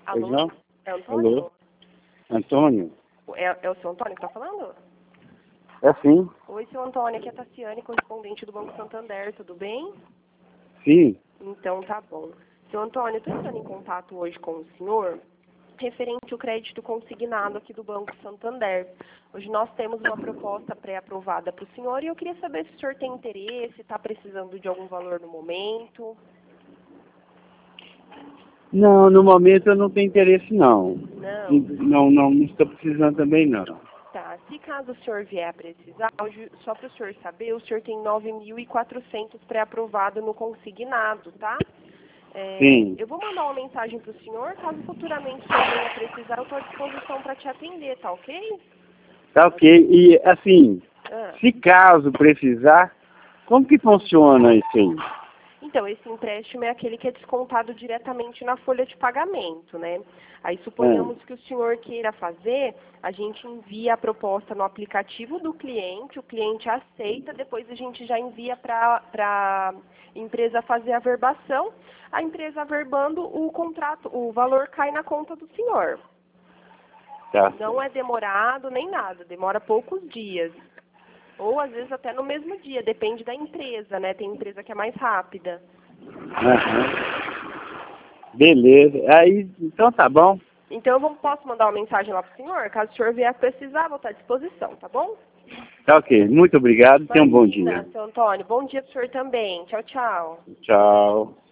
Alô? Pois não? É o Antônio? Alô? Antônio? É o seu Antônio que tá falando? É sim. Oi, seu Antônio, aqui é a Tassiane, correspondente do Banco Santander, tudo bem? Sim. Então tá bom. Seu Antônio, eu tô entrando em contato hoje com o senhor referente ao crédito consignado aqui do Banco Santander. Hoje nós temos uma proposta pré-aprovada para o senhor e eu queria saber se o senhor tem interesse, está precisando de algum valor no momento. Não, no momento eu não tenho interesse não. Não? Não estou precisando também não. Tá. Se caso o senhor vier a precisar, hoje, só para o senhor saber, o senhor tem 9.400 pré-aprovado no consignado, tá? Sim. Eu vou mandar uma mensagem para o senhor, caso futuramente o senhor venha a precisar, eu estou à disposição para te atender, tá ok? Tá ok. E assim, Ah. se caso precisar, como que funciona isso aí? Então, esse empréstimo é aquele que é descontado diretamente na folha de pagamento, né? Aí suponhamos que o senhor queira fazer, a gente envia a proposta no aplicativo do cliente, o cliente aceita, depois a gente já envia para a empresa fazer a verbação, a empresa averbando o contrato, o valor cai na conta do senhor. Tá. Não é demorado nem nada, demora poucos dias. Ou às vezes até no mesmo dia, depende da empresa, né? Tem empresa que é mais rápida. Aham. Beleza. Aí, então tá bom. Então posso mandar uma mensagem lá pro senhor? Caso o senhor vier precisar, vou estar à disposição, tá bom? Tá ok. Muito obrigado. Tenha um bom dia. Imagina, seu Antônio. Bom dia pro senhor também. Tchau, tchau. Tchau.